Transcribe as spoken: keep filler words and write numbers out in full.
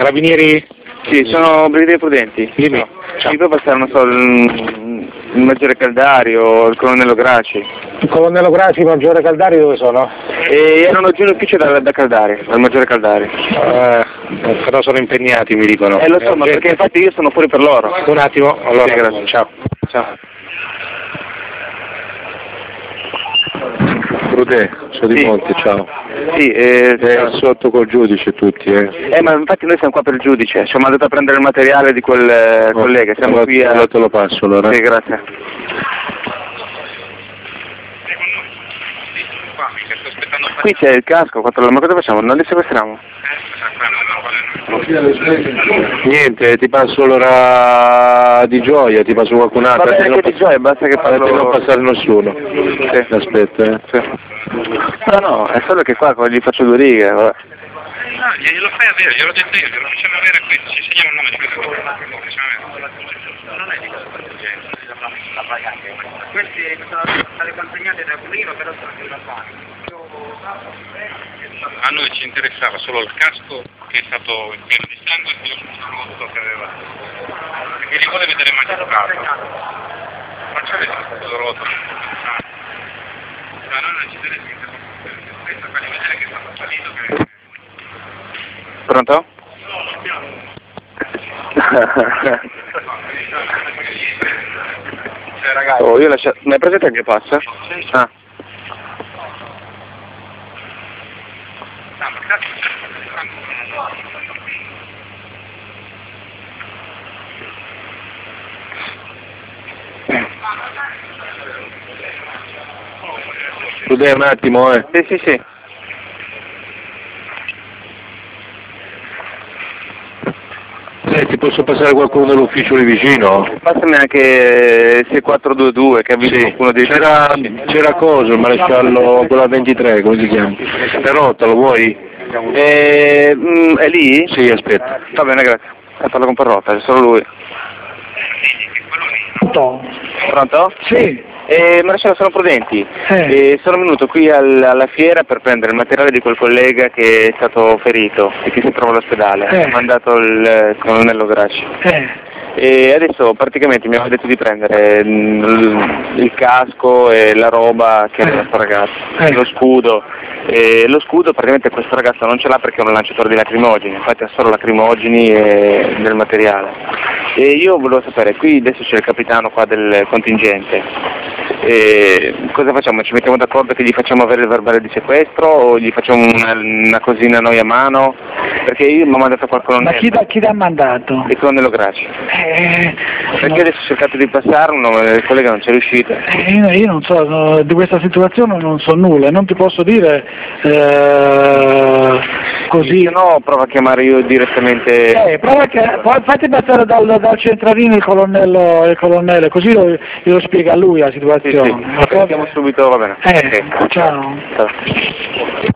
Carabinieri? Sì, sono brigadieri prudenti. Dimmi. No. Ciao. Sì, poi passare, non so, il, il maggiore Caldario, il colonnello Graci. Il colonnello Graci, il maggiore Caldari dove sono? E erano giù in ufficio da, da Caldari, dal maggiore Caldari. Eh, però sono impegnati, mi dicono. Eh lo so, È ma urgente. perché infatti io sono fuori per loro. Un attimo, allora, Sì, grazie. ciao. Ciao. Prude, sono di Sì. Monte, ciao. Sì, eh, Eh, sotto col giudice tutti, eh. eh, ma infatti noi siamo qua per il giudice, ci ho mandato a prendere il materiale di quel eh, collega, siamo allora, qui a... allora te lo passo allora. Sì, grazie. Qui c'è il casco, quattro... ma cosa facciamo? Non li sequestriamo? Niente, ti passo l'ora di gioia, ti passo qualcun altro. Va bene non che di gioia, basta che parlo... parlo... non passare nessuno. Sì. Aspetta, eh. Sì. No, no, è solo che qua gli faccio due righe, vabbè. No, glielo fai avere, glielo ho detto io, glielo facciamo avere qui, ci segniamo il nome di questo, lo facciamo avere. Non è di questi sono state consegnate da Curino, però sono più lontani. A noi ci interessava solo il casco che è stato pieno di sangue e lo scotto che aveva. Perché li vuole vedere magistrato. Faccia vedere questo rotto. Ma noi non ci interessa niente. Questo fa vedere che è stato salito che... Pronto? Cioè, ragazzi, Oh, io lascio... Ma hai presente il mio pass? Ah. Prude, un attimo, eh. Sì, sì, sì. Eh, ti posso passare qualcuno dell'ufficio lì vicino? Passami anche sei quattro due due che ha visto Sì, qualcuno di... c'era, c'era cosa, il maresciallo, quella ventitré, come si chiama? Perotta, lo vuoi? Eh, mm, è lì? Sì, aspetta. Va bene, grazie. Eh, parlo con Parrotta, è solo lui. Pronto? Pronto? Sì. Eh, Maresciallo, sono Prudenti. Eh. Eh, sono venuto qui al, alla fiera per prendere il materiale di quel collega che è stato ferito e che si trova all'ospedale. Eh. Ha mandato il eh, colonnello Graci. Eh. E adesso praticamente mi aveva detto di prendere il, il casco e la roba che aveva questo ragazzo, Eh. lo scudo. E lo scudo praticamente questo ragazzo non ce l'ha perché è un lanciatore di lacrimogeni, infatti ha solo lacrimogeni e del materiale. E io volevo sapere, qui adesso c'è il capitano qua del contingente, e cosa facciamo? Ci mettiamo d'accordo che gli facciamo avere il verbale di sequestro o gli facciamo una, una cosina a noi a mano? Perché io mi ho mandato qualcuno Ma chi ti ha mandato? il colonnello Graci. Eh, Perché no. adesso ho cercato di passare, no, il collega non c'è riuscito. Eh, io, io non so, no, di questa situazione non so nulla, non ti posso dire eh, così. Se no prova a chiamare io direttamente. Eh, prova che, poi fatti passare dal, dal centralino il colonnello, il colonnello, così lo, glielo spiega a lui la Sì, situazione. sì. Lo sentiamo subito, va bene. Eh, Ok. ciao. Ciao.